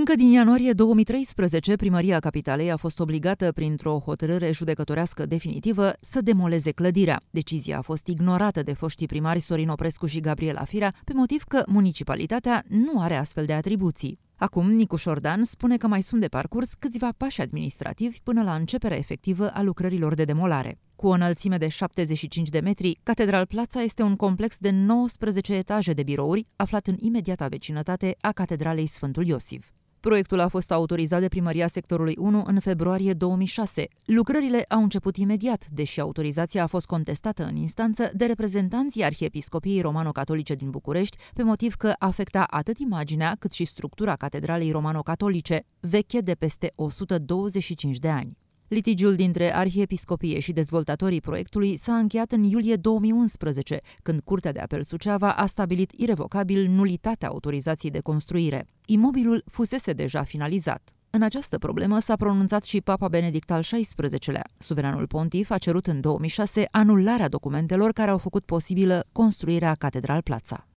Încă din ianuarie 2013, Primăria Capitalei a fost obligată, printr-o hotărâre judecătorească definitivă, să demoleze clădirea. Decizia a fost ignorată de foștii primari Sorin Oprescu și Gabriela Firea, pe motiv că municipalitatea nu are astfel de atribuții. Acum, Nicu Șordan spune că mai sunt de parcurs câțiva pași administrativi până la începerea efectivă a lucrărilor de demolare. Cu o înălțime de 75 de metri, Catedral Plața este un complex de 19 etaje de birouri, aflat în imediata vecinătate a Catedralei Sfântul Iosif. Proiectul a fost autorizat de Primăria Sectorului 1 în februarie 2006. Lucrările au început imediat, deși autorizația a fost contestată în instanță de reprezentanții Arhiepiscopiei Romano-Catolice din București, pe motiv că afecta atât imaginea cât și structura Catedralei Romano-Catolice, veche de peste 125 de ani. Litigiul dintre Arhiepiscopie și dezvoltatorii proiectului s-a încheiat în iulie 2011, când Curtea de Apel Suceava a stabilit irevocabil nulitatea autorizației de construire. Imobilul fusese deja finalizat. În această problemă s-a pronunțat și Papa Benedict al XVI-lea. Suveranul pontif a cerut în 2006 anularea documentelor care au făcut posibilă construirea Catedral Plața.